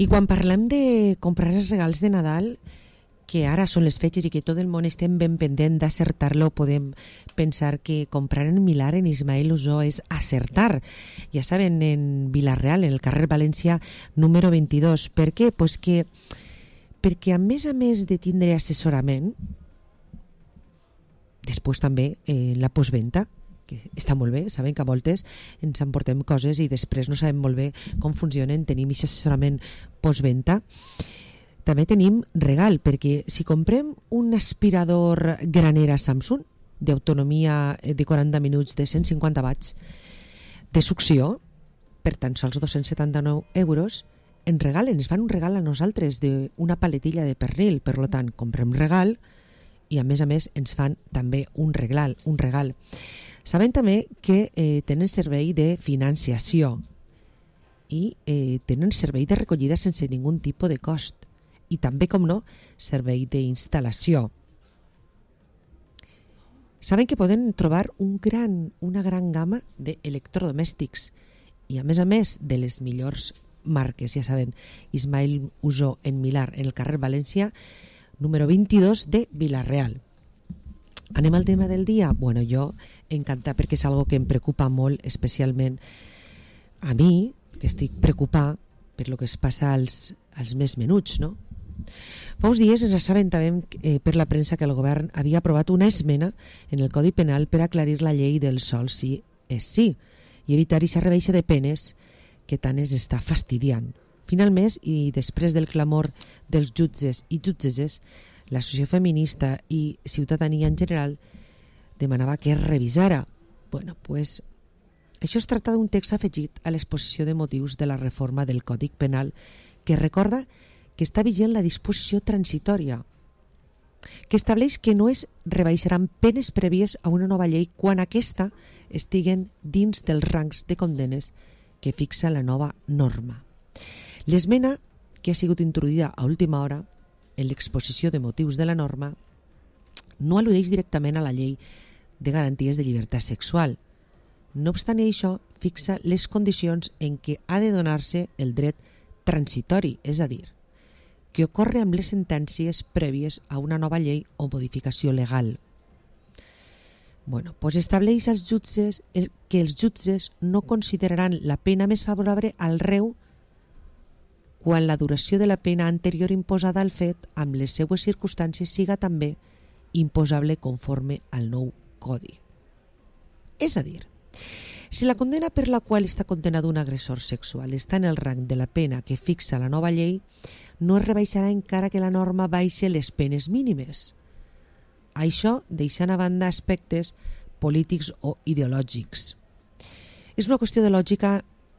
I quan parlem de comprar els regals de Nadal, que ara són les fetges i que tot el món estem ben pendent d'acertar-lo, podem pensar que comprar en Milà, en Ismael Usó, és acertar. Ja saben, en Vila-real, en el carrer València número 22. Per què? Pues perquè a més de tindre assessorament, després també la postventa, que està molt bé, saben que a voltes ens emportem coses i després no sabem molt bé com funcionen, tenim aquest assessorament postventa. També tenim regal, perquè si comprem un aspirador granera Samsung d'autonomia de 40 minuts de 150 watts de succió per tan sols 279 euros, ens fan un regal a nosaltres d'una paletilla de pernil. Per tant, comprem regal i a més ens fan també un regal. Saben també que tenen servei de financiació i tenen servei de recollida sense ningun tipus de cost. I també, com no, servei d'instal·lació. Saben que poden trobar una gran gamma d'electrodomèstics i a més de les millors marques, ja saben, Ismael Usó en Milà, en el carrer València número 22 de Vila-real. Anem al tema del dia? Bueno, jo encantada, perquè és algo que em preocupa molt, especialment a mi, que estic preocupada per lo que es passa als més menuts, no? Fa uns dies ens assabentàvem per la premsa que el govern havia aprovat una esmena en el Codi Penal per aclarir la llei del sol sí és sí i evitar aquesta rebaixa de penes que tant ens està fastidiant. Finalment, i després del clamor dels jutges i jutgesses, l'associació feminista i ciutadania en general demanava que es revisara. Bueno, pues, això es tracta d'un text afegit a l'exposició de motius de la reforma del Codi Penal que recorda que està vigent la disposició transitòria, que estableix que no es rebaixaran penes prèvies a una nova llei quan aquesta estiguen dins dels rangs de condenes que fixa la nova norma. L'esmena, que ha sigut introduïda a última hora en l'exposició de motius de la norma, no al·ludeix directament a la llei de garanties de llibertat sexual. No obstant això, fixa les condicions en què ha de donar-se el dret transitori, és a dir, que ocorre amb les sentències prèvies a una nova llei o modificació legal. Bueno, pues estableix als jutges que els jutges no consideraran la pena més favorable al reu quan la duració de la pena anterior imposada al fet amb les seues circumstàncies siga també imposable conforme al nou codi. És a dir, si la condena per la qual està condenat un agressor sexual està en el rang de la pena que fixa la nova llei, no es rebaixarà encara que la norma baixe les penes mínimes. Això deixant a banda aspectes polítics o ideològics. És una qüestió de lògica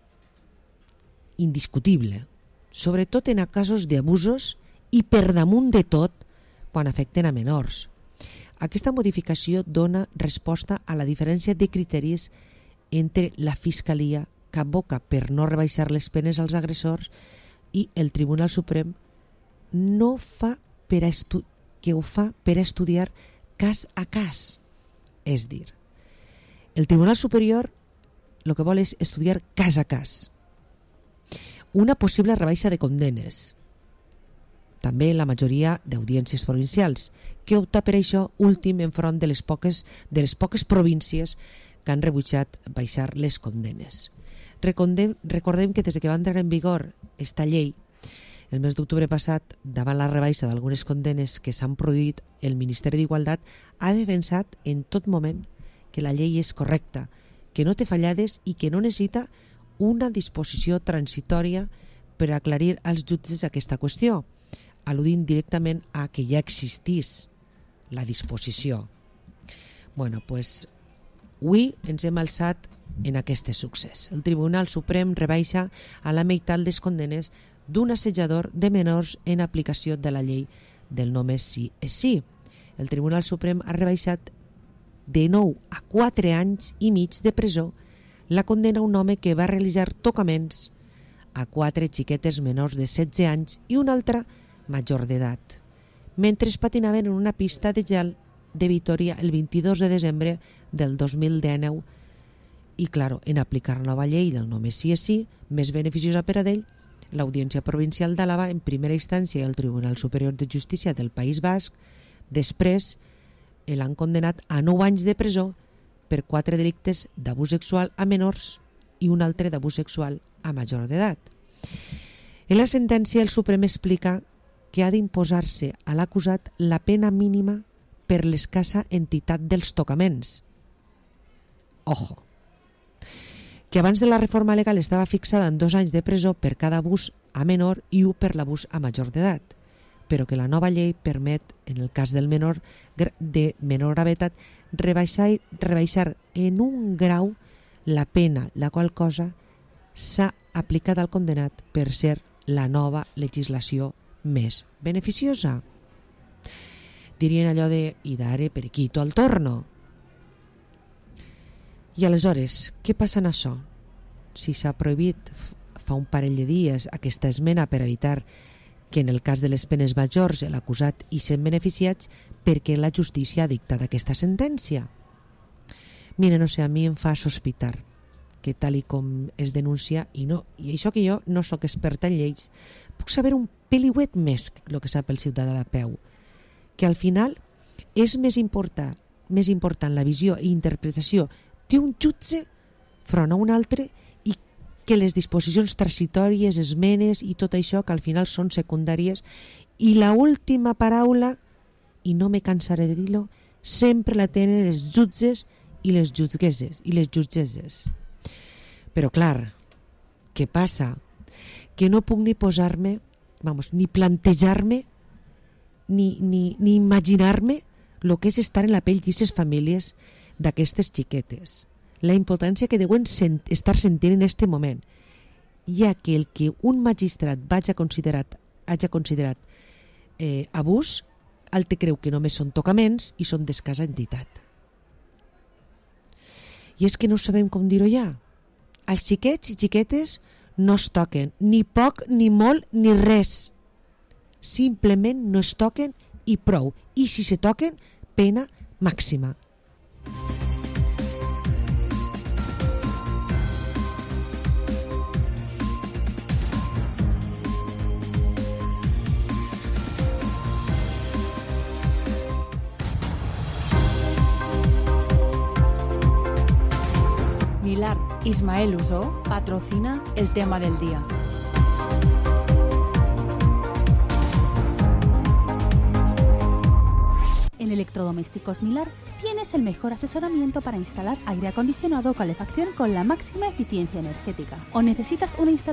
indiscutible, sobretot en casos d'abusos i per damunt de tot quan afecten a menors. Aquesta modificació dona resposta a la diferència de criteris entre la Fiscalia, que aboca per no rebaixar les penes als agressors, i el Tribunal Suprem no fa que ho fa per a estudiar cas a cas. És dir, el Tribunal Superior el que vol és estudiar cas a cas una possible rebaixa de condenes. També la majoria d'audiències provincials, que opta per això últim enfront de les poques províncies que han rebutjat baixar les condenes. Recordem que des que va entrar en vigor esta llei, el mes d'octubre passat, davant la rebaixa d'algunes condenes que s'han produït, el Ministeri d'Igualtat ha defensat en tot moment que la llei és correcta, que no té fallades i que no necessita una disposició transitòria per aclarir als jutges aquesta qüestió, al·ludint directament a que ja existís la disposició. Bueno, pues, avui ens hem alçat en aquest succés. El Tribunal Suprem rebaixa a la meitat les condenes d'un assetjador de menors en aplicació de la llei del només sí és sí. El Tribunal Suprem ha rebaixat de 9 a 4 anys i mig de presó la condena a un home que va realitzar tocaments a 4 xiquetes menors de 16 anys i una altra major d'edat, mentre es patinaven en una pista de gel de Vitoria el 22 de desembre del 2019 i, claro, en aplicar la nova llei del només sí és sí, més beneficiosa per a ell, l'Audiència Provincial d'Àlava en primera instància i el Tribunal Superior de Justícia del País Basc després l'han condenat a 9 anys de presó per 4 delictes d'abús sexual a menors i un altre d'abús sexual a major d'edat. En la sentència el Suprem explica que ha d'imposar-se a l'acusat la pena mínima per l'escassa entitat dels tocaments. Ojo! Que abans de la reforma legal estava fixada en 2 anys de presó per cada abús a menor i 1 per l'abús a major d'edat, però que la nova llei permet, en el cas del menor de menor gravetat, rebaixar en 1 grau la pena, la qual cosa s'ha aplicat al condenat per ser la nova legislació més beneficiosa. Dirien allò de «i dare periquito al torno». I aleshores, què passa en això? Si s'ha prohibit fa un parell de dies aquesta esmena per evitar que en el cas de les penes majors l'acusat hi sent beneficiats, perquè la justícia ha dictat aquesta sentència? Mira, no sé, a mi em fa sospitar que tal i com es denuncia, i això que jo no sóc experta en lleis, puc saber un peliuet més que el que sap el ciutadà de peu, que al final és més important la visió i interpretació d'un jutge front a un altre i que les disposicions transitòries, esmenes i tot això que al final són secundàries, i la última paraula, i no me cansaré de dir-ho, sempre la tenen els jutges i les jutgesses. Però clar, què passa? Que no puc ni posar-me, ni plantejar-me, ni imaginar-me el que és estar en la pell d'aquestes famílies, d'aquestes xiquetes, la importància que deuen estar sentint en aquest moment, ja que el que un magistrat hagi considerat abús, el te creu que només són tocaments i són d'escassa entitat. I és que no sabem com dir-ho ja. Els xiquets i xiquetes no es toquen, ni poc, ni molt, ni res. Simplement no es toquen i prou. I si se toquen, pena màxima. Milar Ismael Usó patrocina el tema del día. En Electrodomésticos Milar tienes el mejor asesoramiento para instalar aire acondicionado o calefacción con la máxima eficiencia energética. ¿O necesitas una instalación